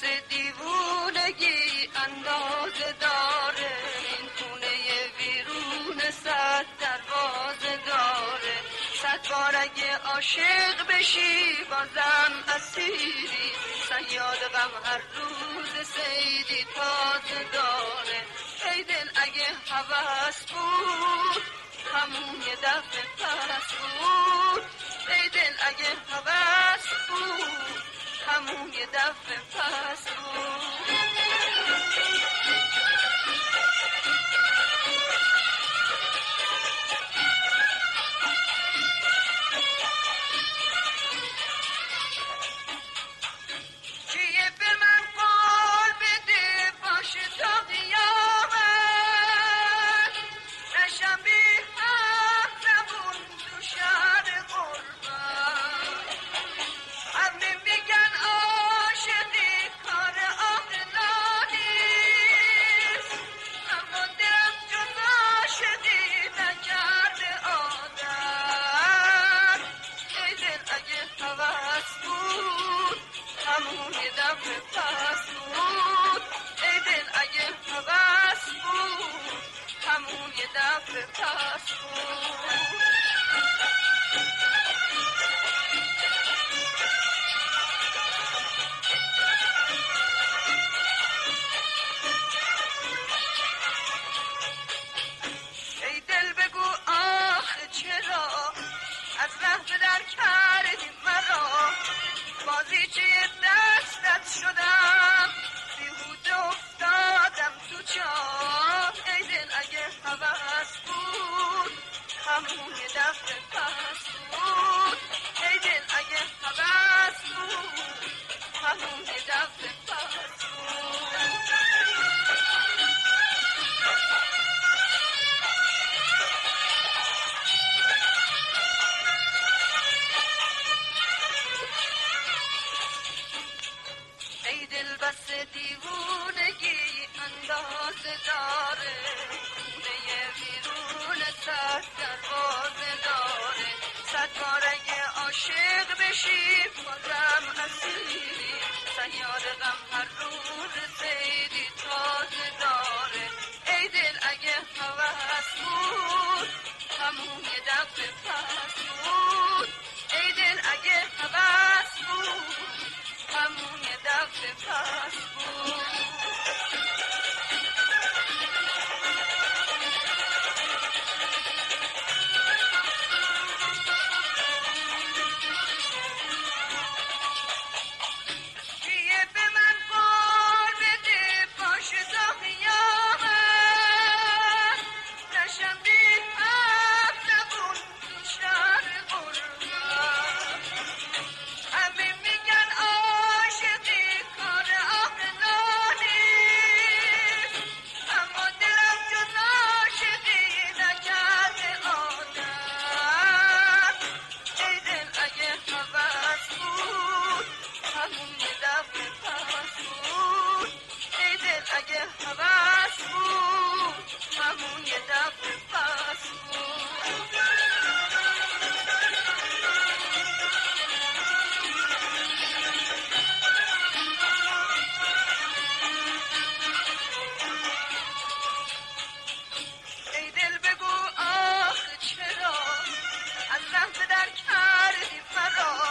دیوونگی اندازه داره، این خونه ویرون 100 دروازه داره. 100 بار اگه عاشق بشی بازم اسیری، صیاد غم هر روز صیدی تازه داره. ای دل اگه هوس بود همون یه دفعه پس بود، ای دل اگه هوس بود همون یه دفعه پس بود. چیه به من قول بده باشه تا قیامت، نشم بی حق زبون تو شهر غربت. همه میگن عاشقی کار عاقلا نیست، اما دلم جز عاشقی نکرده عادت. ای دل اگه هوس بود همون یه دفعه پس بود، ای دل اگه هوس بود همون یه دفعه پس بود. ای دل بگو آخه چرا از ره به در کردی مرا، بازیچه دستت شدم بیهوده افتادم تو چاه. ای دل اگه هوس بود همون یه دفعه پس بود، ای دل اگه هوس بود همون یه دفعه پس بود. ای دل بس دیوونگی اندازه داره، خونه ویرون 100 دروازه داره. 100 بار اگه عاشق بشی بازم اسیری، صیاد غم هر روز صیدی تازه داره. ای دل اگه هوس بود همون یه دفعه پس بود، ای دل اگه هوس بود همون یه دفعه پس بود. چیه به من قول بده باشه تا قیامت، نشم بی حق زبون تو شهر غربت. همه میگن عاشقی کار عاقلا نیست، اما دلم جز عاشقی نکرده عادت. ای دل اگه هوس بود همون یه دفعه پس بود، ای دل اگه هوس بود همون یه دفعه پس بود. ای دل بگو آخه چرا از ره به در کردی مرا،